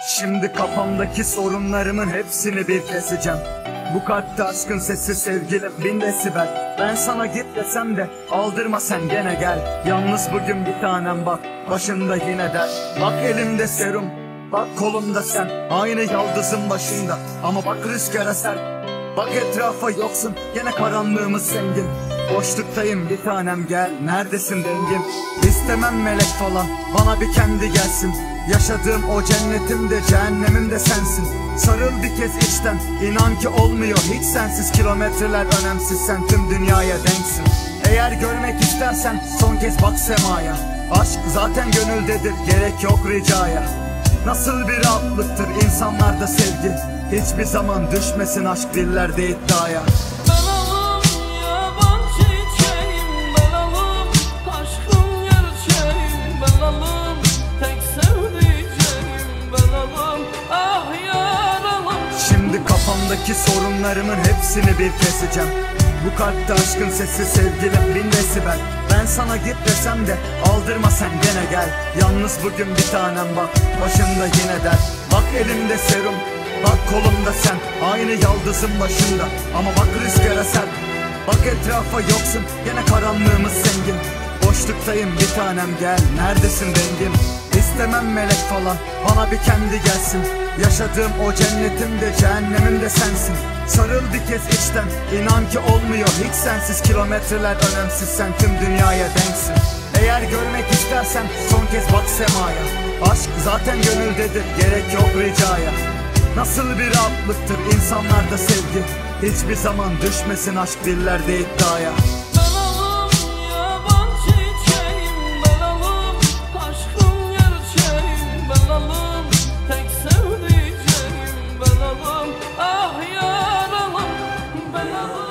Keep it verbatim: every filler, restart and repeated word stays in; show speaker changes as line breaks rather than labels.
Şimdi kafamdaki sorunlarımın hepsini bir keseceğim. Bu kalpte aşkın sesi sevgilim bin desibel. Ben sana git desem de aldırma sen gene gel. Yalnız bugün bir tanem bak başında yine der. Bak elimde serum, bak kolumda sen, aynı yaldızın başında ama bak rüzgar eser. Bak etrafa yoksun gene karanlığımız zengin. Boşluktayım bir tanem gel, neredesin dengim? İstemem melek falan, bana bir kendi gelsin. Yaşadığım o cennetim de cehennemim de sensin. Sarıl bir kez içten, inan ki olmuyor hiç sensiz. Kilometreler önemsiz, sen tüm dünyaya denksin. Eğer görmek istersen son kez bak semaya. Aşk zaten gönüldedir, gerek yok ricaya. Nasıl bir rahatlıktır insanlarda sevgi. Hiçbir zaman düşmesin aşk dillerde iddiaya. Şimdi kafamdaki sorunlarımın hepsini bir keseceğim. Bu kalpte aşkın sesi sevgilim bin desibel. Ben sana git desem de aldırma sen gene gel. Yalnız bugün bir tanem bak başında yine der. Bak elimde serum, bak kolumda sen, aynı yaldızın başında ama bak rüzgar eser. Bak etrafa yoksun gene karanlığımız zengin. Boşluktayım bir tanem gel, neredesin dengim? İstemem melek falan, bana bir kendi gelsin. Yaşadığım o cennetim de cehennemim de sensin. Sarıl bir kez içten, inan ki olmuyor hiç sensiz. Kilometreler önemsiz, sen tüm dünyaya denksin. Eğer görmek istersen son kez bak semaya. Aşk zaten gönüldedir, gerek yok ricaya. Nasıl bir rahatlıktır insanlarda sevgi. Hiçbir zaman düşmesin aşk dillerde iddiaya.
Ah yaralım, ben alım.